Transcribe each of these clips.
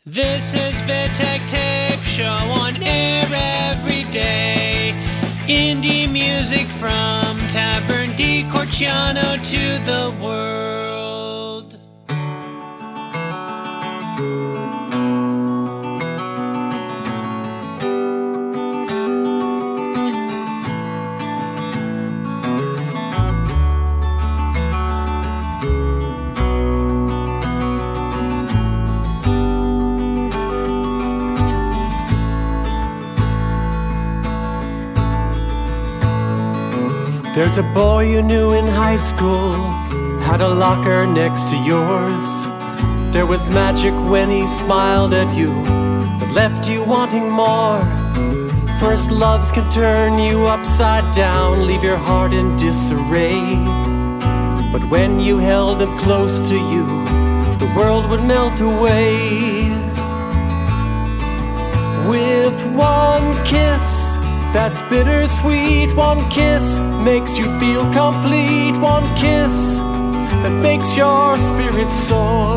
This is Vitek Tape Show on air every day. Indie music from Tavern di Corciano to the world. There's a boy you knew in high school, had a locker next to yours. There was magic when he smiled at you, but left you wanting more. First loves can turn you upside down, leave your heart in disarray. But when you held him close to you, the world would melt away. With one kiss that's bittersweet, one kiss makes you feel complete, one kiss that makes your spirit soar.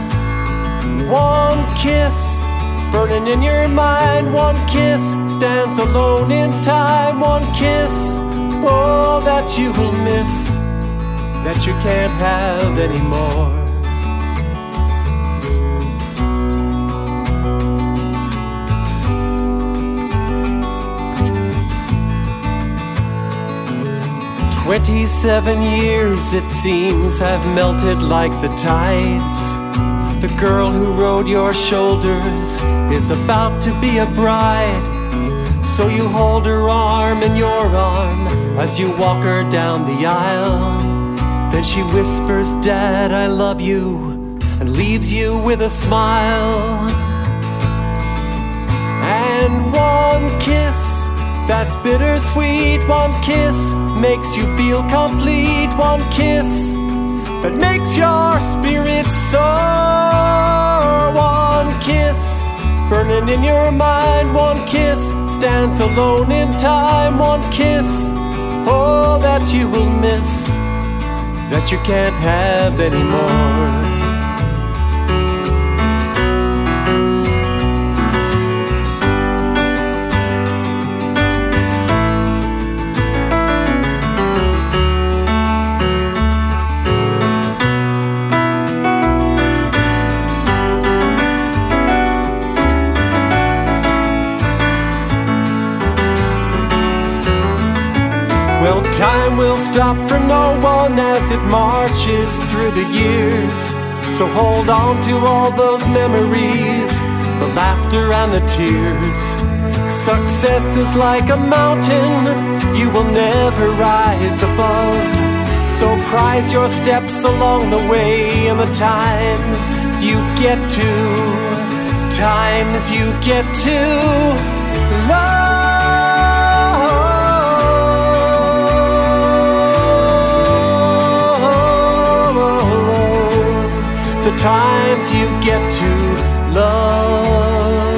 One kiss burning in your mind, one kiss stands alone in time, one kiss, oh, that you will miss, that you can't have anymore. 27 years, it seems, have melted like the tides. The girl who rode your shoulders is about to be a bride. So you hold her arm in your arm as you walk her down the aisle. Then she whispers, "Dad, I love you," and leaves you with a smile. And one kiss that's bittersweet, one kiss makes you feel complete, one kiss that makes your spirit soar. One kiss burning in your mind, one kiss stands alone in time, one kiss, oh, that you will miss, that you can't have anymore. Well, time will stop for no one as it marches through the years. So hold on to all those memories, the laughter and the tears. Success is like a mountain you will never rise above. So prize your steps along the way and the times you get to love. The times you get to love.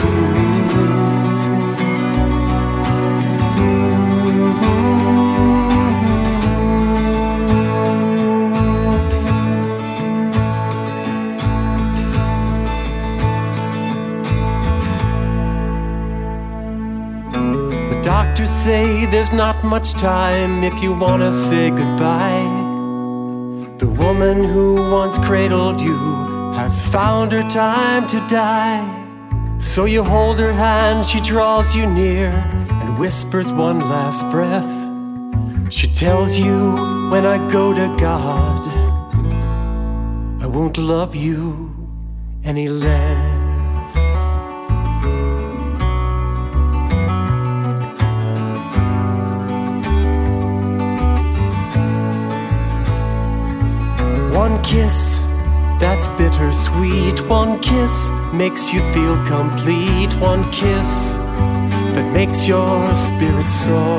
The doctors say there's not much time if you want to say goodbye. The woman who once cradled you has found her time to die. So you hold her hand, she draws you near and whispers one last breath. She tells you, when I go to God, I won't love you any less. One kiss that's bittersweet, one kiss makes you feel complete, one kiss that makes your spirit soar.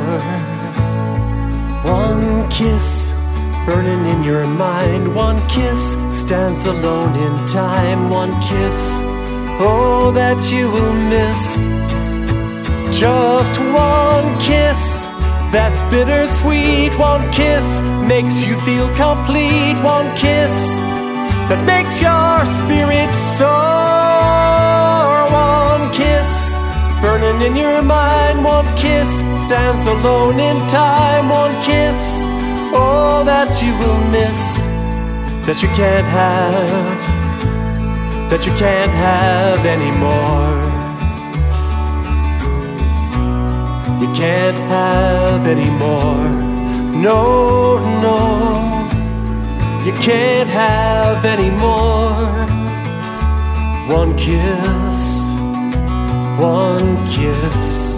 One kiss burning in your mind, one kiss stands alone in time, one kiss, oh, that you will miss. Just one kiss that's bittersweet, one kiss makes you feel complete, one kiss that makes your spirit soar. alone in your mind. One kiss stands alone in time. One kiss, all that you will miss, that you can't have, that you can't have anymore. You can't have anymore. No, no, you can't have anymore. One kiss, one kiss.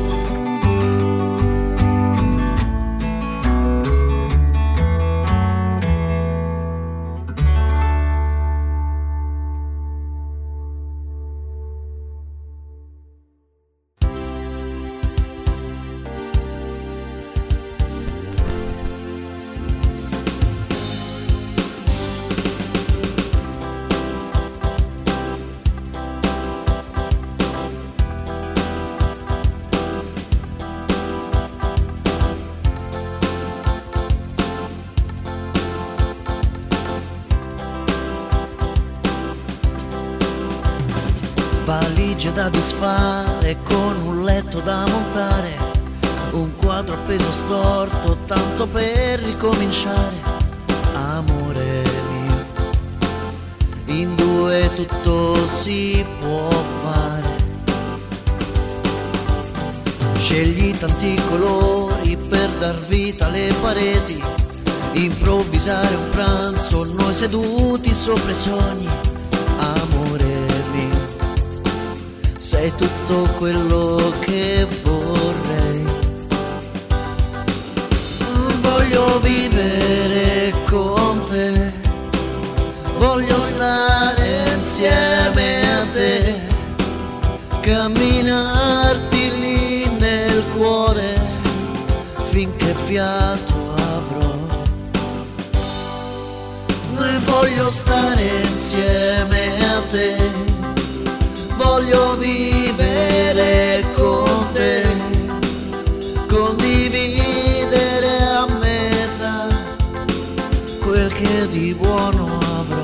Valigie da disfare con un letto da montare, un quadro appeso storto tanto per ricominciare. Amore mio, in due tutto si può fare. Scegli tanti colori per dar vita alle pareti, improvvisare un pranzo noi seduti sopra i sogni. Amore mio, sei tutto quello che vorrei. Voglio vivere con te, voglio stare insieme a te, camminarti lì nel cuore finché fiato avrò. Voglio stare insieme a te, voglio vivere con te, condividere a metà quel che di buono avrò.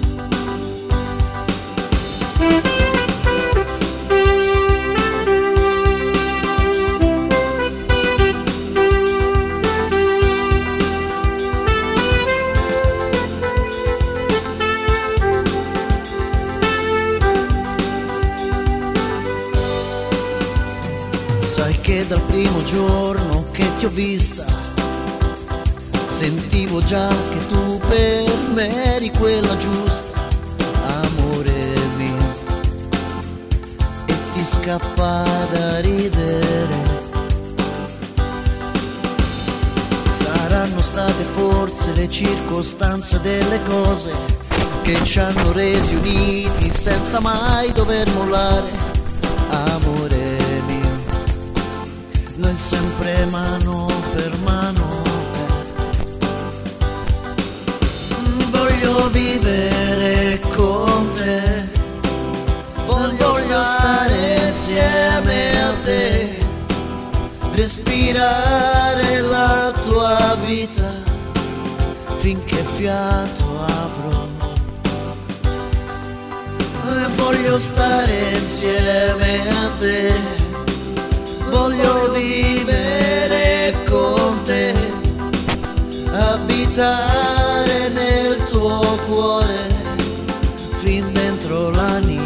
Sai che dal primo giorno che ti ho vista sentivo già che tu per me eri quella giusta. Amore mio, e ti scappa da ridere. Saranno state forse le circostanze delle cose che ci hanno resi uniti senza mai dover mollare. Amore mio, noi sempre mano per mano. Voglio vivere con te, voglio stare insieme a te, respirare la tua vita finché fiato avrò. Voglio stare insieme a te, voglio vivere con te, abitare nel tuo cuore fin dentro l'anima.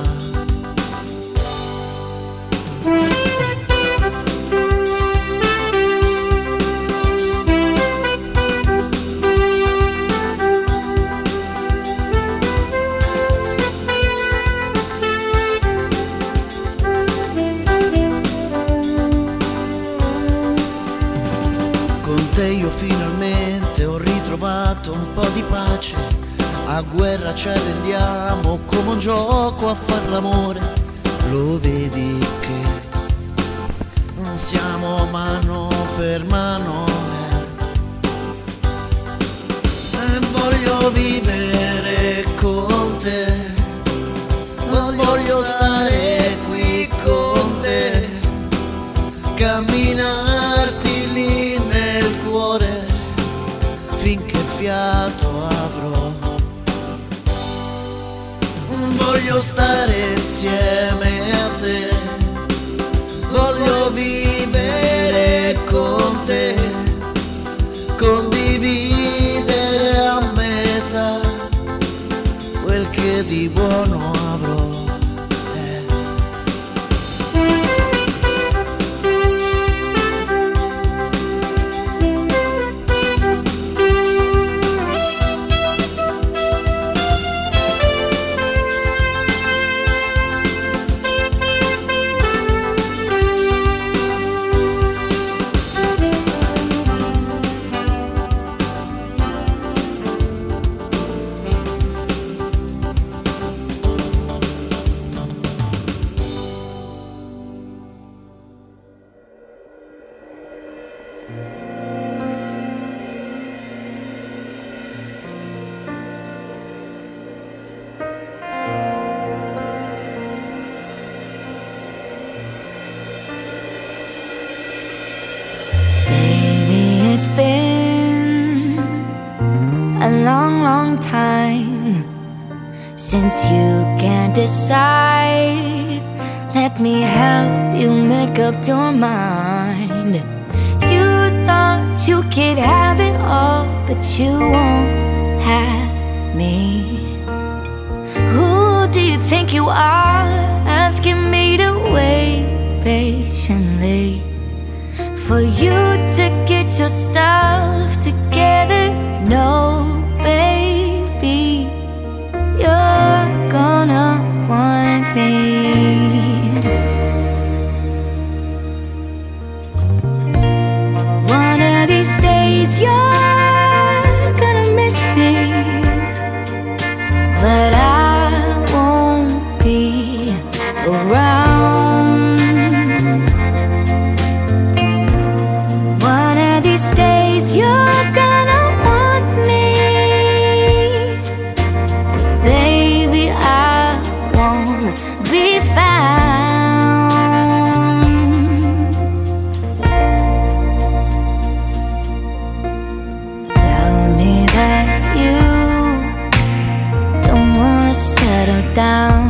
Con te io finalmente ho ritrovato un po' di pace, a guerra ci arrendiamo come un gioco a far l'amore. Lo vedi che non siamo mano per mano. Voglio vivere con te, voglio stare qui con te, camminarti lì nel cuore finché fiato avrò. Voglio stare insieme a te, since you can't decide, let me help you make up your mind. You thought you could have it all, but you won't have me. Who do you think you are, asking me to wait patiently for you to get your stuff together? No, baby, you're gonna want me. One of these days you're gonna miss me, but I won't be around. One of these days you're gonna want me, baby, I won't be found. Tell me that you don't wanna settle down.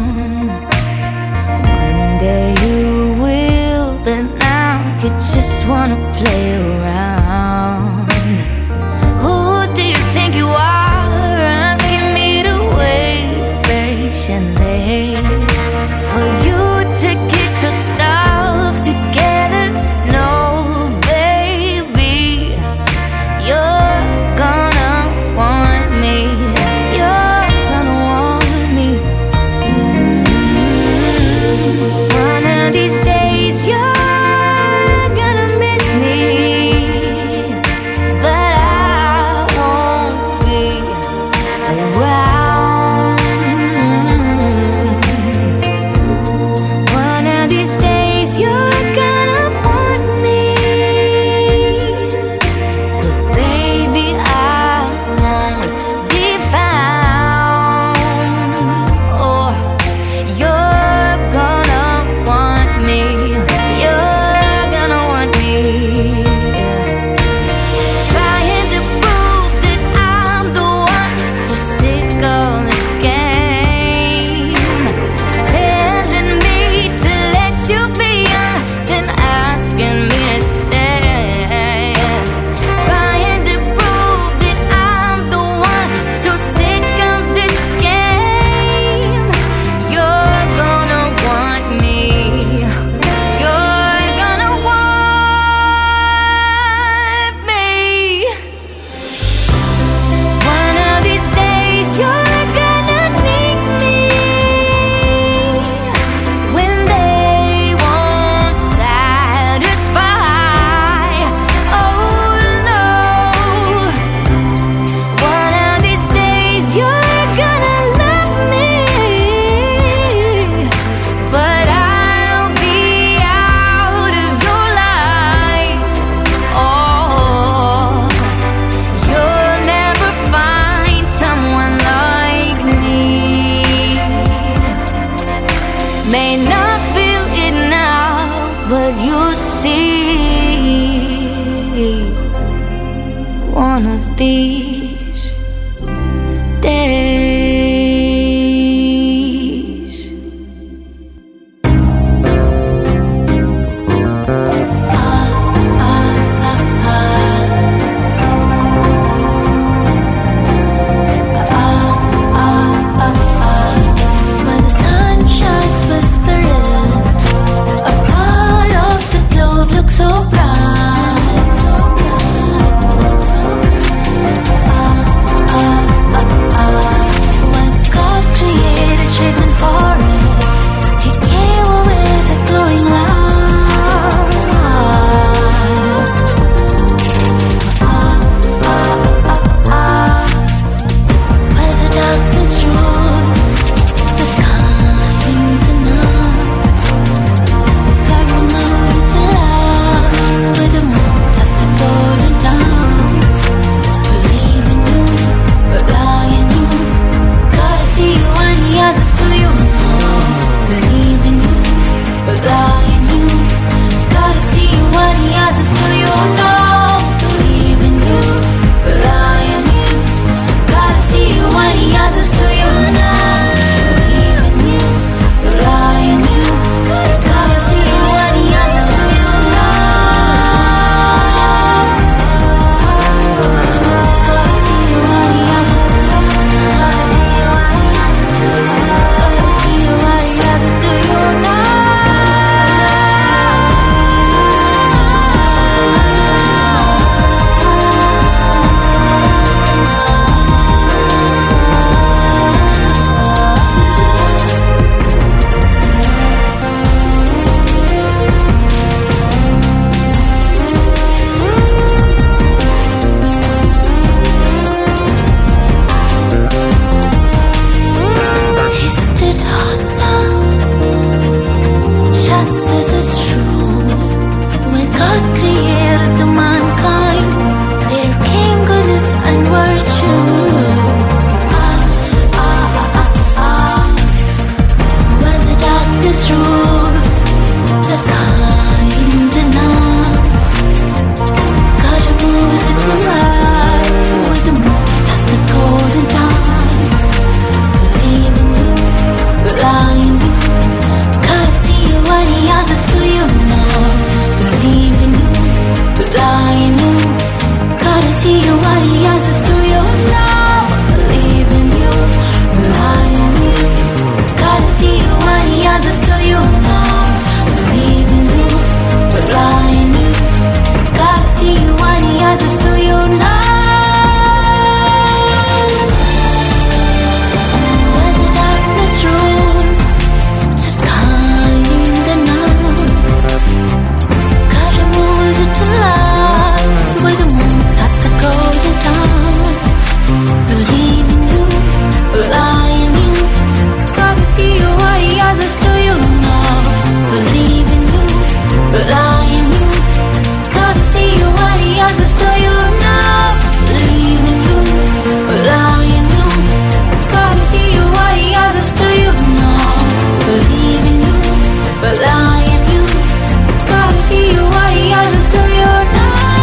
One day you will, but now you just wanna play around. Who do you think you are, asking me to wait patiently for you to get your stuff together? No, baby, you're gonna want me. You're gonna want me. One of these days you're gonna miss me, but I won't be around. One of these days you're gonna want me, but baby, I won't be found. Oh, you're gonna want me. You're gonna want me. Trying to prove that I'm the one, so sick of this game. Telling me to let you be young, then asking me to stay. Trying to prove that I'm the one, so sick of this game. You're gonna want me. You're gonna want me. One of these days you're gonna need me, when they won't satisfy. Oh no. One of these days you're gonna love me, but I'll be out of your life. Oh, you'll never find someone like me. May not feel it now, but you'll see one of these days. When the sun shines whispering, a part of the globe looks so bright. eyes are still your love. Believe in you, rely on you. Gotta see you why the eyes are still your love. Where the darkness rolls, just calling the nights. Gotta move it to lights where the moon has the golden times. Believe in you, rely on you. Gotta see you why the eyes are still your love. Believe in you, rely on you. Gotta see you why the eyes are still your love. Believe in you, rely on you. Gotta see you why the eyes are still your love. Believe in you, rely on you. Gotta see you why the eyes are still your love.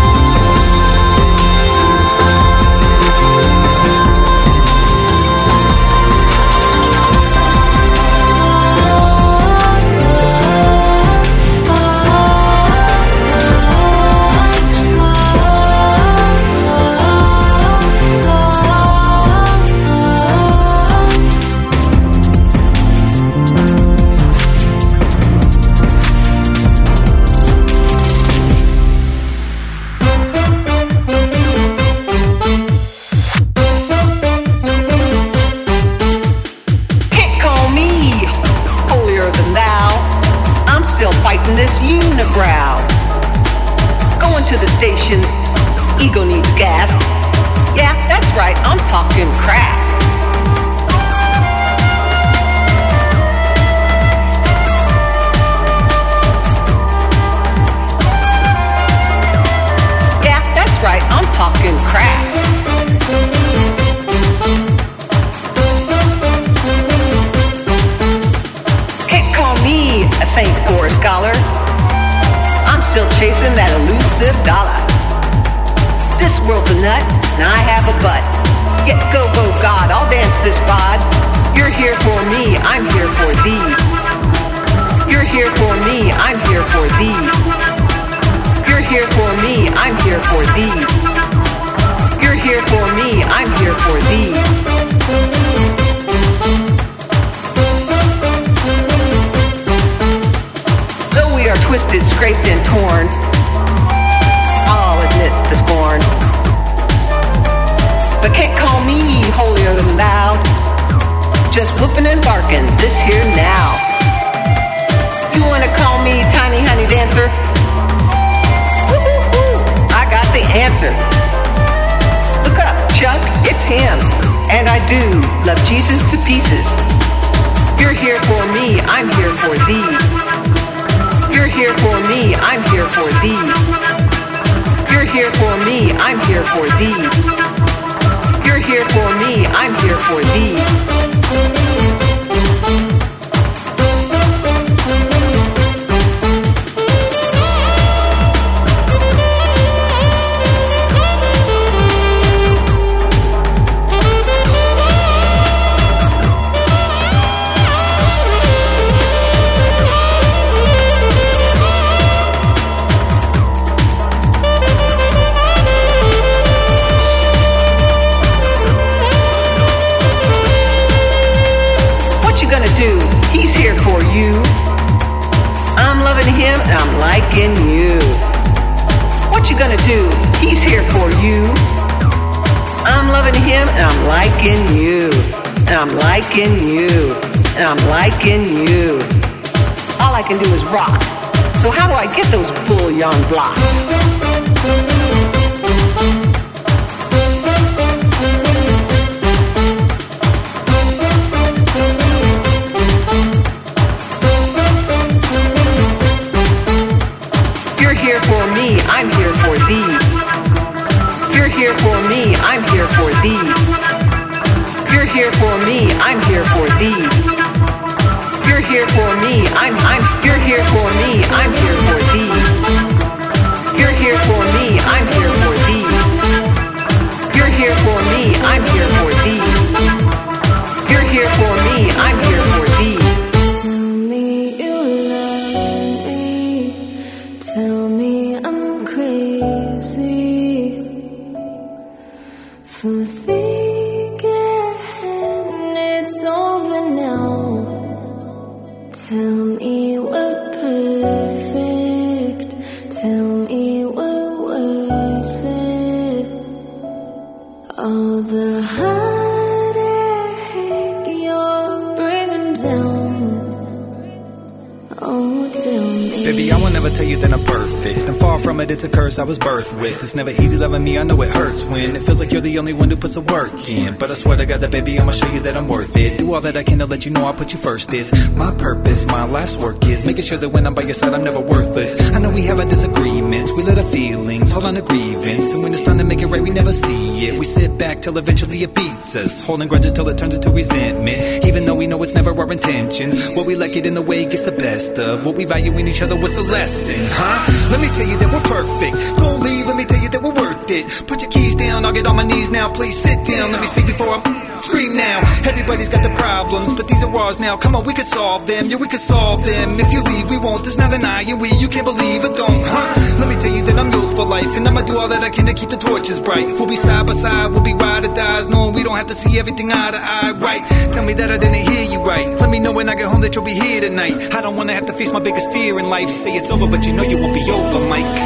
Can't call me holier than thou. I'm still fighting this unibrow. Going to the station, ego needs gas. Yeah, that's right, I'm talking crass. Yeah, that's right, I'm talking crass. Can't call me a saint or a scholar. I'm still chasing that elusive dollar. This world's a nut, and I have a butt. Yet go, go, God, I'll dance this bod. You're here for me, I'm here for thee. You're here for me, I'm here for thee. You're here for me, I'm here for thee. You're here for me, I'm here for thee. Though we are twisted, scraped, and torn, I'll admit the scorn. But can't call me holier than thou. Just whooping and barking this here now. You wanna call me tiny honey dancer? Woo-hoo-hoo, I got the answer. Look up, Chuck, it's him. And I do love Jesus to pieces. You're here for me, I'm here for thee. You're here for me, I'm here for thee. You're here for me, I'm here for thee. You're here for me, I'm here for thee. He's here for you. I'm loving him and I'm liking you. What you gonna do? He's here for you. I'm loving him and I'm liking you. And I'm liking you. And I'm liking you. All I can do is rock. So how do I get those bullion blocks? I'm here for thee. You're here for me, I'm here for thee. You're here for me, I'm here for thee. You're here for me, you're here for me, I'm here for thee. You're here for me, I'm here for thee. You're here for me, I'm here for thee. You're here for me, I'm here for thee. Tell me you love me. Tell me I'm crazy for thinking it's over now. Tell Tell me we're perfect. Tell me we're worth it. All the heartache you're bringing down. Oh, tell me. Baby, I will never tell you that I'm perfect. I'm far from it, it's a curse I was birthed with. It's never easy loving me, I know it hurts when it feels like you're the only one who puts the work in. But I swear to God that baby, I'ma show you that I'm worth it. Do all that I can to let you know I put you first. It's my purpose, my life's work is making sure that when I'm by your side, I'm never worthless. I know we have our disagreements, we let our feelings hold on to grievance. And when it's time to make it right, we never see it. We sit back till eventually it beats us, holding grudges till it turns into resentment. Even though we know it's never our intentions, what we like it in the way gets the best of what we value in each other. What's the lesson, huh? Let me tell you that we're perfect. Don't leave, let me tell you that we're worth it. Put your keys down, I'll get on my knees now. Please sit down, let me speak before I scream now. Everybody's got their problems, but these are ours now. Come on, we could solve them, yeah, we could solve them. If you leave, we won't, there's not an I and we. You can't believe it, don't, huh? Let me tell you that I'm yours for life, and I'ma do all that I can to keep the torches bright. We'll be side by side, we'll be ride or dies, knowing we don't have to see everything eye to eye, right? Tell me that I didn't hear you right. Let me know when I get home that you'll be here tonight. I don't wanna have to face my biggest fear in life. Say it's over, but you know you won't be over, Mike.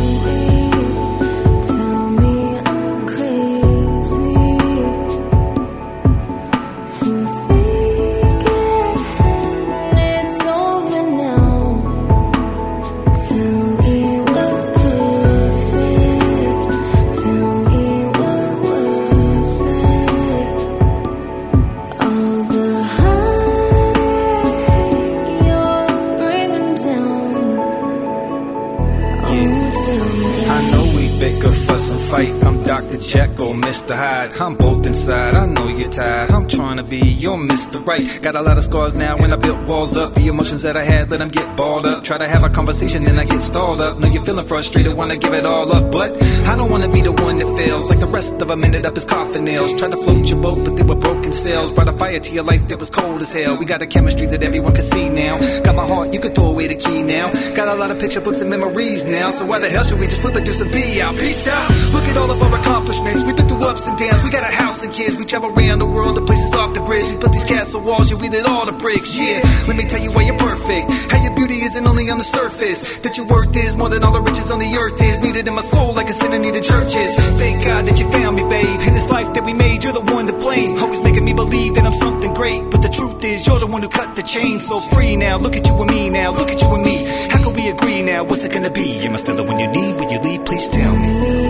Jekyll, Mr. Hyde, I'm both inside. I know you're tired, I'm trying to be your Mr. Right. Got a lot of scars now when I built walls up. The emotions that I had, let them get balled up. Try to have a conversation, then I get stalled up. Know you're feeling frustrated, wanna give it all up, but I don't wanna be the one that fails. Like the rest of them ended up as coffin nails. Tried to float your boat, but they were broken sails. Brought a fire to your life that was cold as hell. We got a chemistry that everyone can see now. Got my heart, you can throw away the key now. Got a lot of picture books and memories now. So why the hell should we just flip it, do some be out? Peace out. Look at all of our accomplishments. We've been through ups and downs. We got a house and kids. We travel around the world to places off the bridge. We put these castle walls, yeah, we did all the bricks, yeah. Let me tell you why you're perfect. How your beauty isn't only on the surface. That your worth is more than all the riches on the earth is. Needed in my soul like a sinner needed churches. Thank God that you found me, babe. In this life that we made, you're the one to blame. Always making me believe that I'm something great. But the truth is, you're the one who cut the chain. So free now, look at you and me now. Look at you and me. How can we agree now? What's it gonna be? Am I still the one you need? When you leave, please tell me.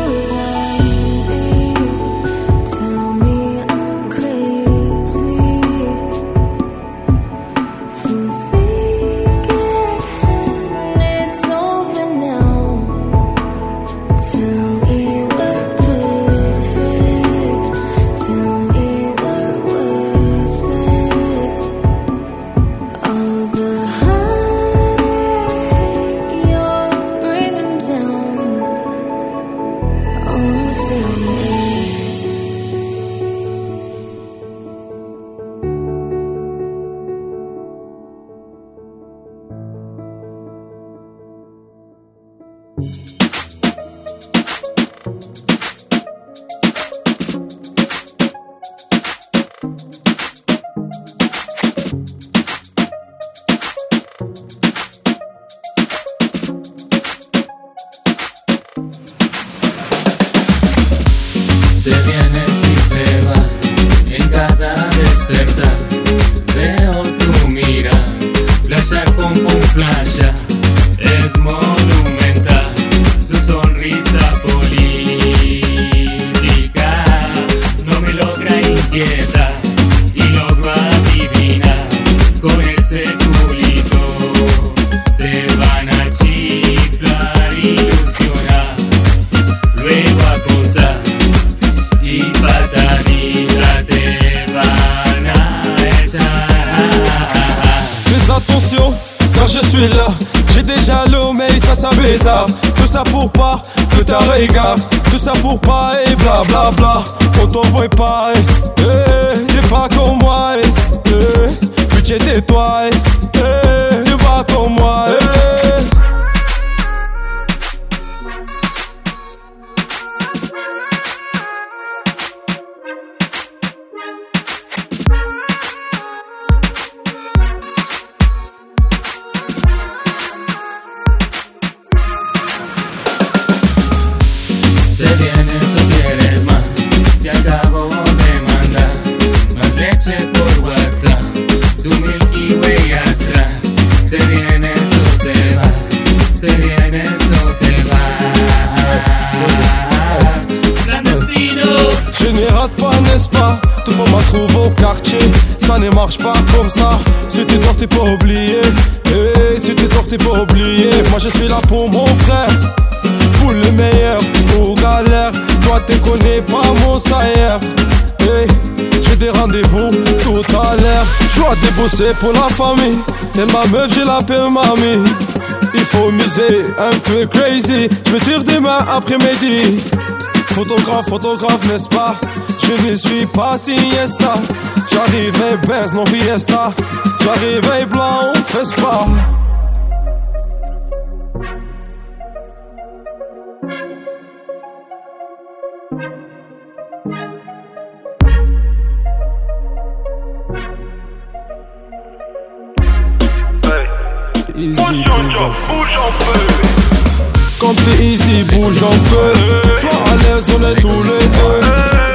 J'ai déjà l'eau mais ça bizarre. Tout ça pour pas que t'as regard. Tout ça pour pas et bla bla bla. On t'en voit pas t'es pas comme moi Pitié tais-toi t'es pas comme moi ça ne marche pas comme ça. Si t'es tort t'es pas oublié. Hey, si t'es tort t'es pas oublié. Moi je suis là pour mon frère, pour le meilleur, pour galère. Toi t'es connais pas mon saillère. Hey, j'ai des rendez-vous tout à l'heure. J'dois débosser pour la famille. Et ma meuf je l'appelle mamie. Il faut miser un peu crazy. Je me tire demain après-midi. Photographe, photographe, n'est-ce pas? Je ne suis pas siesta. J'arrive Benz, non Fiesta. J'arrive blanc, on fait pas. Easy, bouge un peu. Comme t'es easy, bouge un peu. Sois à l'aise, on est tous les deux.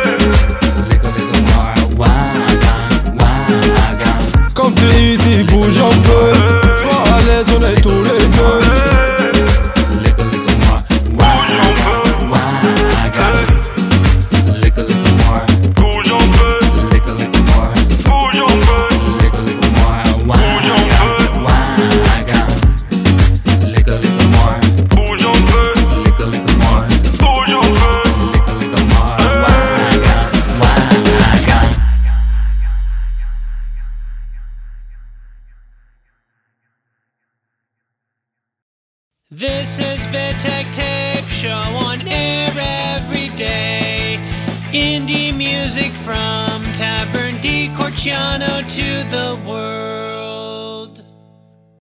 Comme t'es easy, bouge un peu. Sois à l'aise, on est tous les deux. This is Vitek Tape Show on air every day. Indie music from Tavern di Corciano to the world.